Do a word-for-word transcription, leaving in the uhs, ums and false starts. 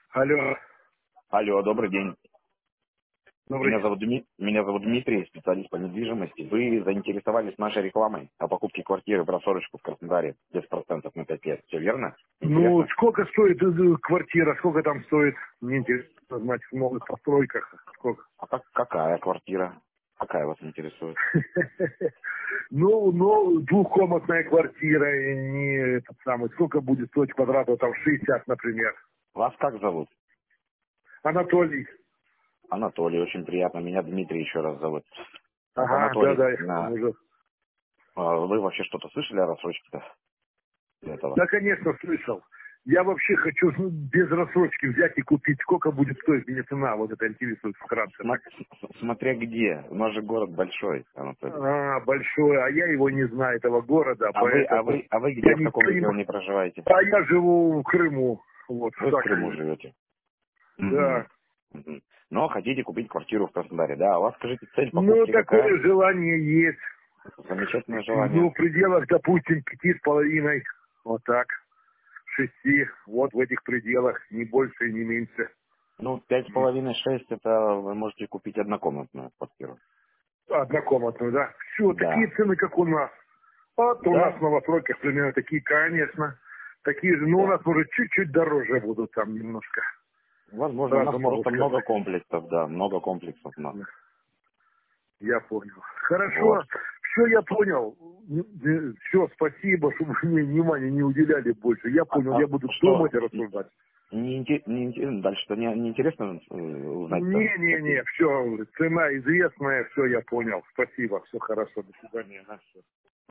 Алло, Алло, добрый день. добрый Меня день. зовут, Дми- Меня зовут Дмитрий, специалист по недвижимости. Вы заинтересовались нашей рекламой о покупке квартиры в рассрочку в Краснодаре без процентов на пять лет. Все верно? Ну, Интересно? сколько стоит э, квартира, сколько там стоит? Мне интересно знать в новых постройках. Сколько? А как, какая квартира? Какая вас интересует? Ну, ну, двухкомнатная квартира, и не этот самый. Сколько будет стоить квадратов, там шестьдесят, например. Вас как зовут? Анатолий. Анатолий, очень приятно. Меня Дмитрий еще раз зовут. Так, Ага, Анатолий, да-да, на- уже. а вы вообще что-то слышали о рассрочке-то до этого? Да, конечно, слышал. Я вообще хочу ну, без рассрочки взять и купить. Сколько будет стоить мне цена? Вот это интересует вкратце. Сма- Так. с- Смотря где. У нас же город большой, Анатолий. А, большое, а я его не знаю, этого города, А вы, а поэтому вы, а вы я где, в каком ничего не могу. регионе проживаете? А я живу в Крыму, вот, в Вы в Крыму Сахалине. живете. Мгм. Да. Мгм. Но хотите купить квартиру в Краснодаре, да? А у вас, скажите, цель Ну, покупки какая? такое желание есть. Замечательное Ну, желание. в пределах, допустим, пяти с половиной, вот так, шести, вот в этих пределах, ни больше, ни меньше. Ну, пять с М. половиной, шесть, это вы можете купить однокомнатную квартиру. Однокомнатную, да. Все, такие Да. цены, как у нас. Вот у нас в Да, новостройках примерно такие, конечно. Такие же, но у да. нас, может, чуть-чуть дороже будут там немножко. Возможно, у нас Сразу могу просто много сказать. комплексов, да, много комплексов у нас. Да. Я понял. Вот. Хорошо. Все, я понял. Все, спасибо, что вы мне внимания не уделяли больше. Я А, понял, а я буду что, думать и рассуждать. не, инте- не инте- дальше-то не, не интересно э, узнать-то? Не-не-не, все, цена известная, все, я понял. Спасибо, все хорошо, до свидания. На всё.